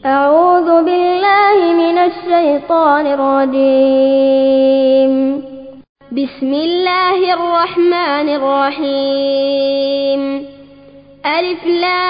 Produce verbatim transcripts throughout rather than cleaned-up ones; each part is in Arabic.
أعوذ بالله من الشيطان الرجيم. بسم الله الرحمن الرحيم. ألف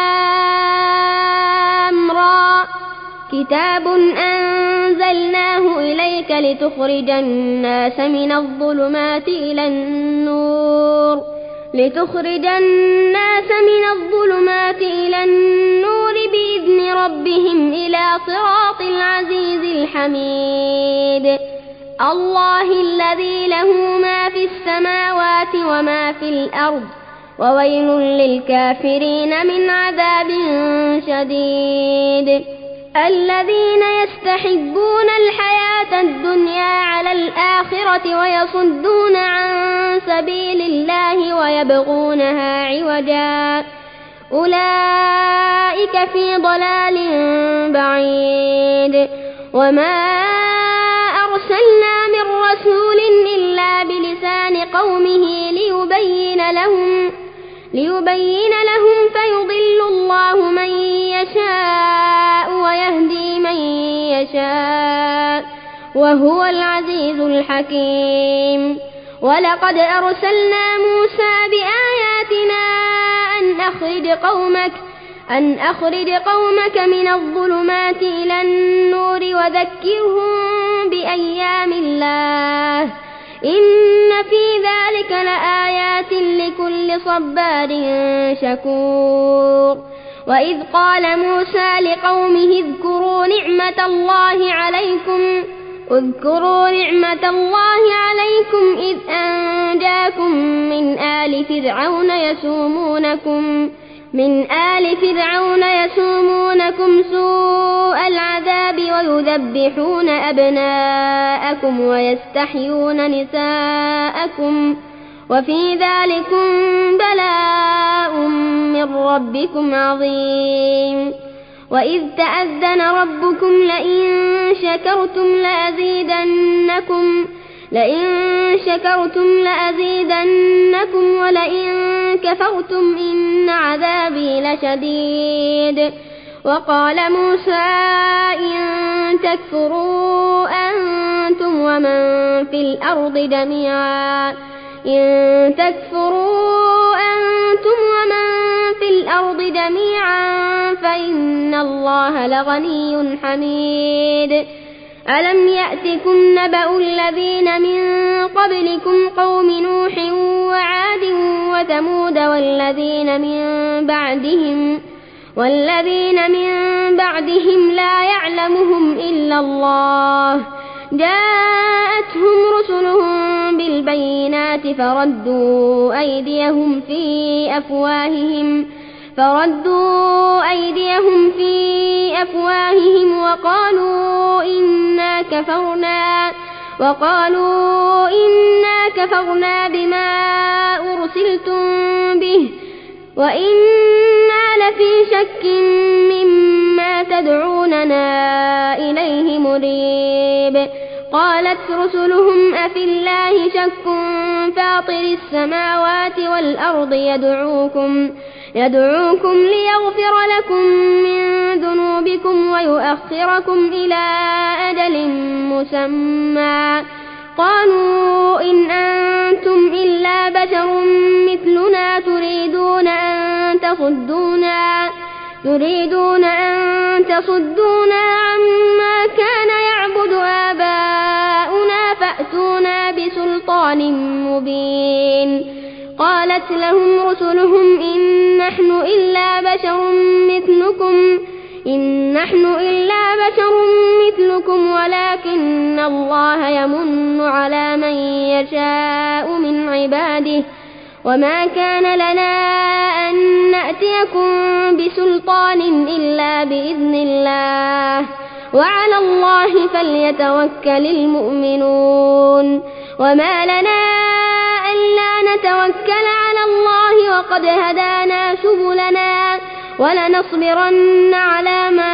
لام را. كتاب أنزلناه إليك لتخرج الناس من الظلمات إلى النور لتخرج الناس من الظلمات إلى النور بإذن ربهم إلى صراط العزيز الحميد. الله الذي له ما في السماوات وما في الأرض وويل للكافرين من عذاب شديد. الذين يستحبون الحياة الدنيا على الآخرة ويصدون عن سبيل الله ويبغونها عوجا أولئك في ضلال بعيد. وما أرسلنا من رسول إلا بلسان قومه ليبين لهم ليبين لهم فيضل الله من يشاء ويهدي من يشاء وهو العزيز الحكيم. ولقد أرسلنا موسى بآياتنا أن أخرج قومك أن أخرج قومك من الظلمات إلى النور وذكرهم بأيام الله إن في ذلك لآيات لكل صبار شكور. وإذ قال موسى لقومه اذكروا نعمة الله عليكم اذكروا نعمة الله عليكم إذ أنجاكم من آل فرعون يسومونكم من آل فرعون يسومونكم سوء العذاب ويذبحون أبناءكم ويستحيون نساءكم وفي ذلكم بلاء من ربكم عظيم. وإذ تأذن ربكم لئن شكرتم لأزيدنكم لئن شكرتم لأزيدنكم ولئن كفرتم إن عذابي لشديد. وقال موسى إن تكفروا أنتم ومن في الأرض جميعا إن تكفروا أنتم ومن في الأرض جميعا فإن الله لغني حميد. ألم يأتكم نبأ الذين من قبلكم قوم نوح وعاد وثمود والذين من بعدهم والذين من بعدهم لا يعلمهم إلا الله جاءتهم رسلهم بالبينات فردوا أيديهم في أفواههم فردوا أيديهم في أفواههم وقالوا إنا كفرنا وقالوا إنا كفرنا بما أرسلتم به وإنا لفي شك مما تدعوننا إليه مريب. قالت رسلهم أفي الله شك فاطر السماوات والأرض يدعوكم يدعوكم ليغفر لكم من ذنوبكم ويؤخركم إلى أجل مسمى قالوا إن أنتم إلا بشر مثلنا تريدون أن تصدونا تريدون أن تصدونا عما كان يعبد آباؤنا فأتونا بسلطان مبين. قالت لهم رسلهم إن نحن إلا بشر مثلكم إن نحن إلا بشر مثلكم ولكن الله يمن على من يشاء من عباده وما كان لنا أن نأتيكم بسلطان إلا بإذن الله وعلى الله فليتوكل المؤمنون. وما لنا ألا نتوكل على الله وقد هدانا سبلنا ولنصبرن على ما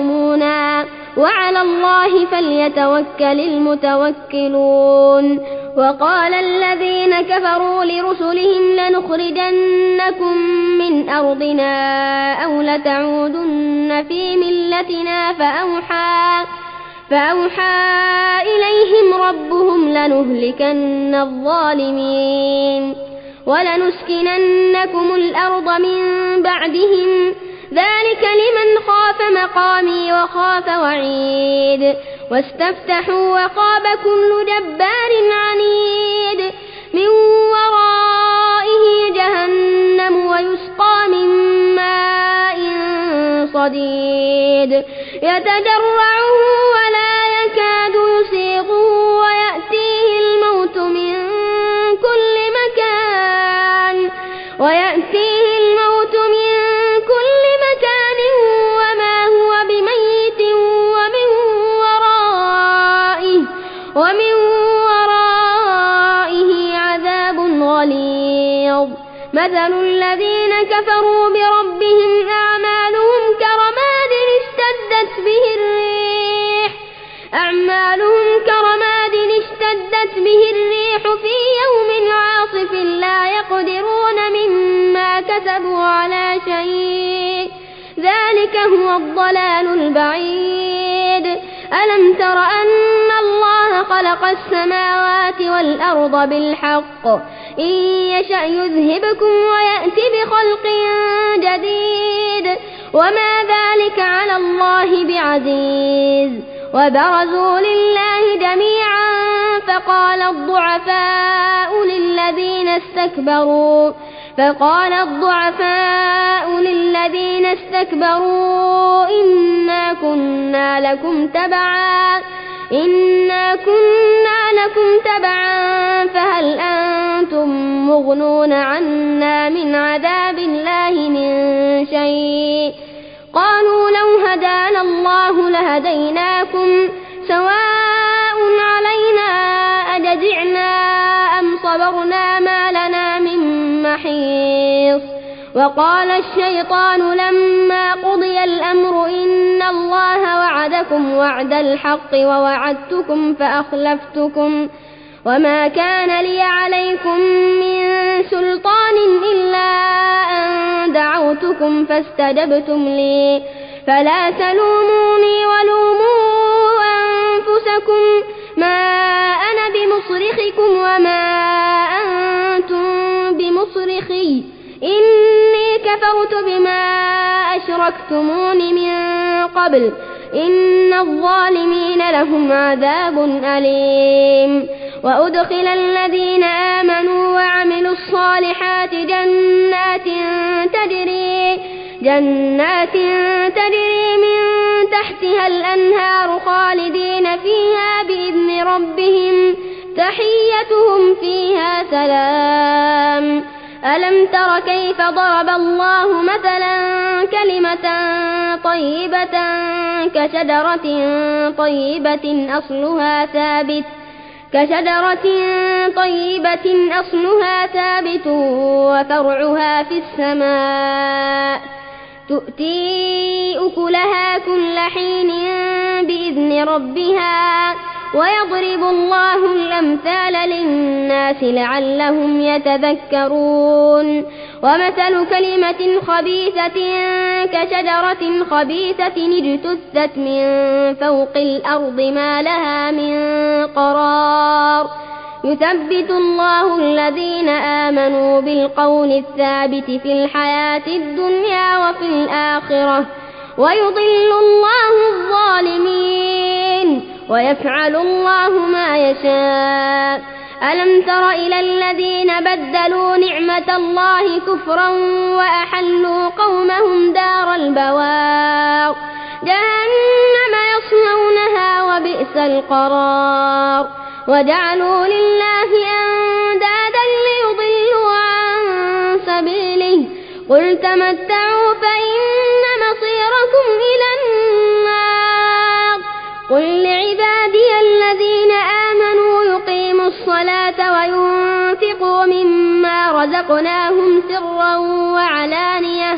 آذيتمونا وعلى الله فليتوكل المتوكلون. وقال الذين كفروا لرسلهم لنخرجنكم من أرضنا أو لتعودن في ملتنا فأوحى, فأوحى إليهم ربهم لنهلكن الظالمين ولنسكننكم الأرض من بعدهم ذلك لمن خاف مقامي وخاف وعيد واستفتحوا وخاب كل جبار عنيد من ورائه جهنم ويسقى من ماء صديد يتجرعه ولا يكاد يسيغه ويأتيه الموت من كل مكان ويأتيه الموت من كل مكان وما هو بميت ومن ورائه ومن ورائه عذاب غليظ مثل الذين كفروا بربهم أعمالهم كرماد اشتدت به الريح أعمالهم كرماد اشتدت به الريح في يوم عاصف لا يقدرون مما كسبوا على شيء ذلك هو الضلال البعيد ألم تر أن الله خلق السماوات والأرض بالحق إن يشأ يذهبكم ويأتي بخلق جديد وما ذلك على الله بعزيز وبرزوا لله جميعا فقال الضعفاء للذين استكبروا فقال الضعفاء للذين استكبروا إنا كنا لكم تبعا إنا كنا لكم تبعا فهل أنتم مغنون عنا من عذاب الله من شيء قالوا لو هدانا الله لهديناكم سواء علينا أجزعنا أم صبرنا ما لنا من محيص وقال الشيطان لما قضي الأمر إن الله وعدكم وعد الحق ووعدتكم فأخلفتكم وما كان لي عليكم من سلطان إلا أن دعوتكم فاستجبتم لي فلا تلوموني ولوموا أنفسكم ما أنا بمصرخكم وما أنتم بمصرخي إني كفرت بما أشركتمون من قبل إن الظالمين لهم عذاب أليم وأدخل الذين آمنوا وعملوا الصالحات جنات تجري جنات تجري من تحتها الأنهار خالدين فيها بإذن ربهم تحيتهم فيها سلام ألم تر كيف ضرب الله مثلا كلمة طيبة كشجرة طيبة أصلها ثابت كشجرة طيبة أصلها ثابت وفرعها في السماء تؤتي أكلها كل حين بإذن ربها ويضرب الله الأمثال للناس لعلهم يتذكرون ومثل كلمة خبيثة كشجرة خبيثة اجتثت من فوق الأرض ما لها من قرار يثبت الله الذين آمنوا بالقول الثابت في الحياة الدنيا وفي الآخرة ويضل الله الظالمين ويفعل الله ما يشاء ألم تر إلى الذين بدلوا نعمة الله كفرا وأحلوا قومهم دار البوار جهنم يصلونها وبئس القرار وجعلوا لله أندادا ليضلوا عن سبيله قل تمتعوا فإن مصيركم إلى النار قل لعبادي الذين آمنوا يقيموا الصلاة وينفقوا مما رزقناهم سرا وعلانية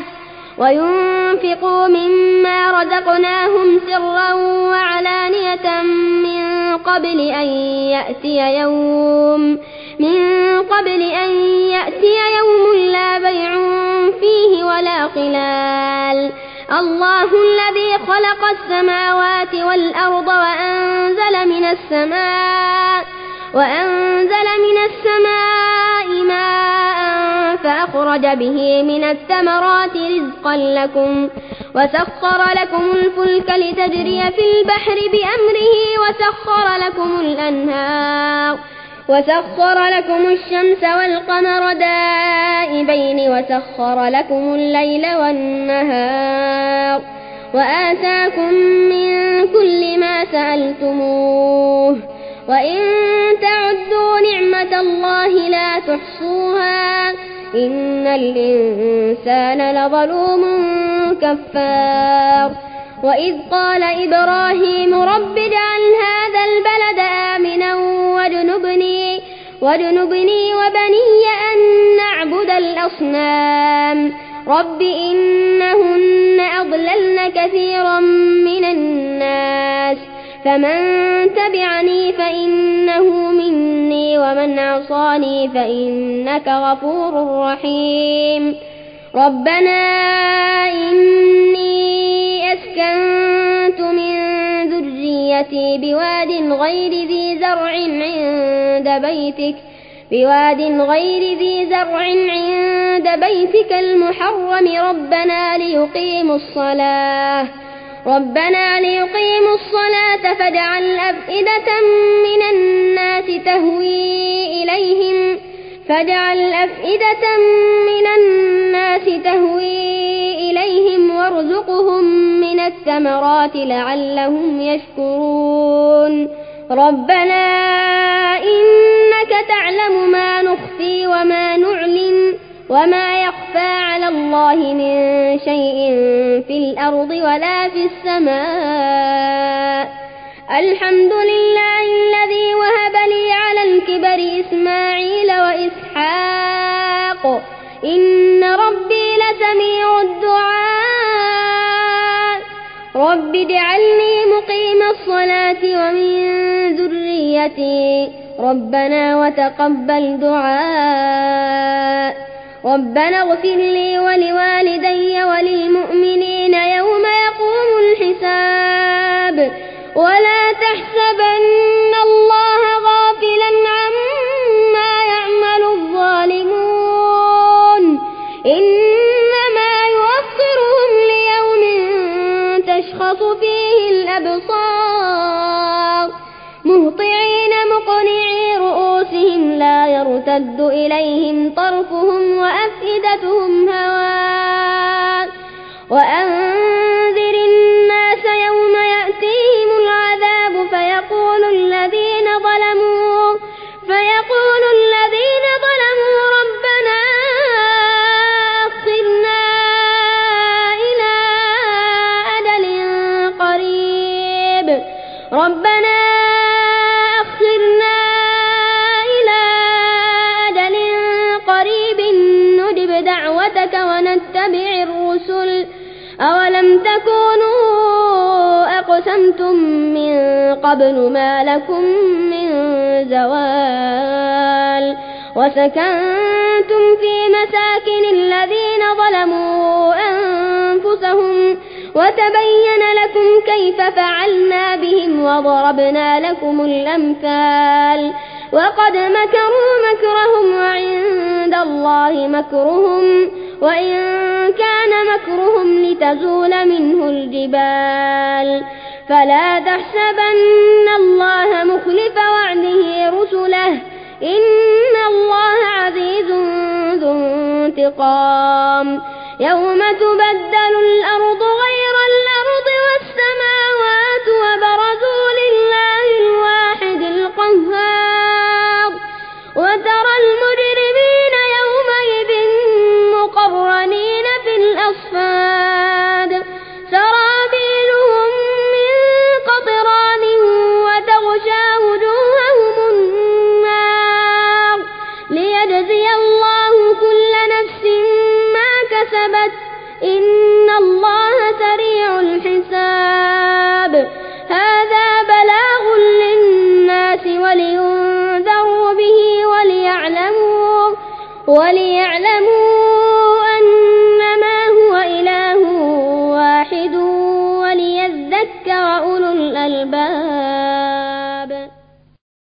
وينفقوا مما رزقناهم سرا وعلانية من قبل قبل أن يأتي يوم من قبل أن يأتي يوم لا بيع فيه ولا خلال. الله الذي خلق السماوات والأرض وأنزل من السماء وأنزل من السماء ماء فأخرج به من الثمرات رزقا لكم وسخر لكم الفلك لتجري في البحر بأمره وسخر لكم الأنهار وسخر لكم الشمس والقمر دائبين وسخر لكم الليل والنهار وآتاكم من كل ما سألتموه وإن تعدوا نعمة الله لا تحصوها إن الإنسان لظلوم كفار. وإذ قال إبراهيم رب اجعل هذا البلد آمنا واجنبني, واجنبني وبني أن نعبد الأصنام رب إنهن أضللن كثيرا من الناس فمن تبعني فإنه مني ومن عصاني فإنك غفور رحيم. ربنا إني أسكنت من ذريتي بواد غير ذي زرع عند بيتك بواد غير ذي زرع عند بيتك المحرم ربنا ليقيموا الصلاة ربنا ليقيموا الصلاة فاجعل أفئدة من الناس تهوي إليهم فاجعل أفئدة من الناس تهوي إليهم وارزقهم من الثمرات لعلهم يشكرون. ربنا إنك تعلم ما نخفي وما نعلن وما يخفى على الله من شيء في الأرض ولا في السماء. الحمد لله الذي وهب لي على الكبر إسماعيل وإسحاق إن ربي لسميع الدعاء. رب اجعلني مقيم الصلاة ومن ذريتي ربنا وتقبل دعاء. ربنا اغفر لي ولوالدي وللمؤمنين يوم يقوم الحساب ولا تحسبن الله غافلا عما يعمل الظالمون إنما يؤخرهم ليوم تشخص فيه الأبصار مهطعين مقنعي رؤوسهم لا يرتد إليهم طرفهم وأفئدتهم هواء. وأنذر الناس يوم يأتيهم العذاب فيقول الذين ظلموا فيقول الذين ظلموا ربنا أخرنا إلى أجل قريب ربنا أخرنا إلى أجل قريب نجب دعوتك ونتبع الرسل أولم تكونوا أقسمتم من قبل ما لكم من زوال وسكنتم في مساكن الذين ظلموا أنفسهم وتبين لكم كيف فعلنا بهم وضربنا لكم الأمثال. وقد مكروا مكرهم وعند الله مكرهم وإن كان مكرهم لتزول منه الجبال. فلا تحسبن الله مخلف وعده رسله إن الله عزيز ذو انتقام. يوم تبدل الأرض غير الأرض والسماوات وبرزوا لله الواحد القهار وترى المجرمين يومئذ مقرنين في الأصفاد سرابيلهم من قطران وتغشى وجوههم النار ليجزي الله كل نفس ما كسبت إن الله سريع وليعلموا أنما هو إله واحد وليذكر أولو الألباب.